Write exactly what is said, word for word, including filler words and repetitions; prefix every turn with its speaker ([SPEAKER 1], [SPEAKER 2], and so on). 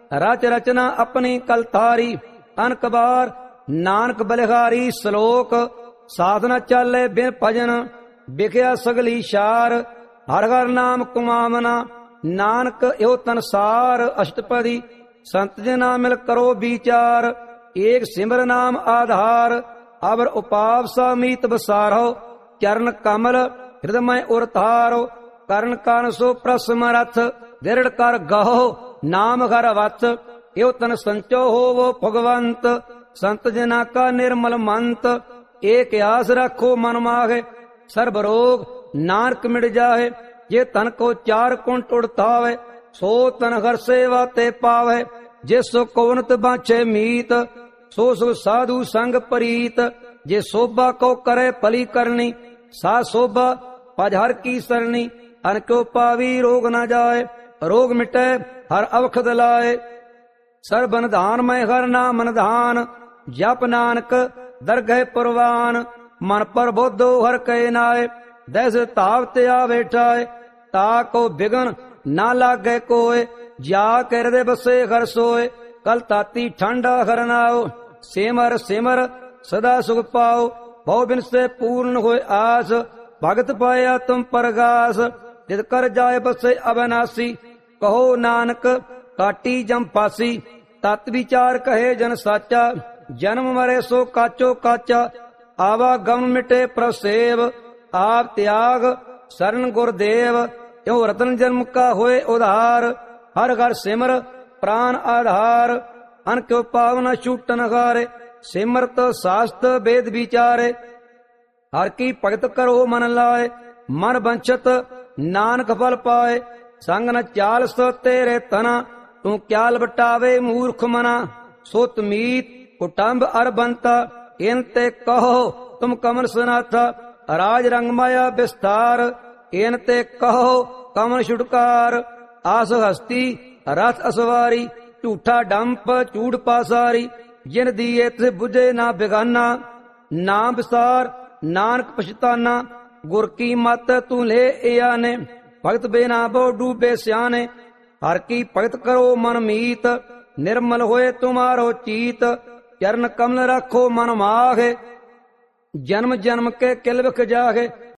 [SPEAKER 1] रच रचना अपनी कलतारी। अनक बार नानक बलिहारी सलोक, साधना चाले बिन भजन बिखया सगली शार। हर हर नाम कुमावना नानक यो तनसार। अष्टपदी संत जना मिल करो विचार, एक सिमर नाम आधार। अबर उपाव समीत बसारो, चरण कमल हृदय उरतारो। करण कान सो प्रसमरथ, दृढ़ कर गहो नाम घर वत्स। यो तन संचो होवो भगवंत, संत जना का निर्मल मंत। एक आस रखो मन माहे, सर्ब रोग नानक मिट जाहे। जे तन को चार कुंट उड़तावे, सो तन हर सेवा ते पावे। जे सो कोवनत बाछे मीत, सो सो साधु संग परीत। जे शोभा को करे पली करनी, सा शोभा पजहर की सरनी। अन क्यों पावी रोग न जाए, रोग मिटे हर अवखद लाए। सरबन धान में हर नाम निधान, जप नानक दरगह पुरवान। मन पर बोधो हर कहे नाय, दैस ताव त्या बैठाए। ता को बिगन ना लागे कोय, जा के हृदय बसे हर सोए। कल ताती ठंडा हर नाओ, सिमर सिमर सदा सुख पाओ। भव बिन से पूर्ण होए आस, भगत पाया तुम परगास। जित कर जाए बसे अविनाशी, कहो नानक काटी जम फासी। तत् विचार कहे जन साचा, जन्म मरे सो काचो काचा। आवागम मिटे प्रसेव, आप त्याग शरण गुरुदेव। यो रतन जन्म का होए उधार, हर घर सिमर प्राण आधार। अन क्यों पावना छूटन हारे, सिमरत शास्त्र वेद विचारे। हर की भगत करो मन लाए, मन बंछत नानक फल पाए। संग न चाल सो तेरे तना, तू क्याल बटावे मूर्ख मना। सोत मीत कुटुंब अरबंता, इन ते कहो तुम कमल सनाथा। राज रंग माया विस्तार, इन ते कहो कमल छुटकार। आस हस्ती रथ असवारी, झूठा डंप चूड़ पासारी। जिन दिए थे बुझे ना बेगाना, नाम विसार नानक पछताना। गुर की मत तू ले आने, भगत बिना बो डूबे स्याने। हर की भगत करो मन मीत, निर्मल होए तुम्हारो चीत। चरण कमल रखो मन माहे, जन्म जन्म के किल बिख जागे।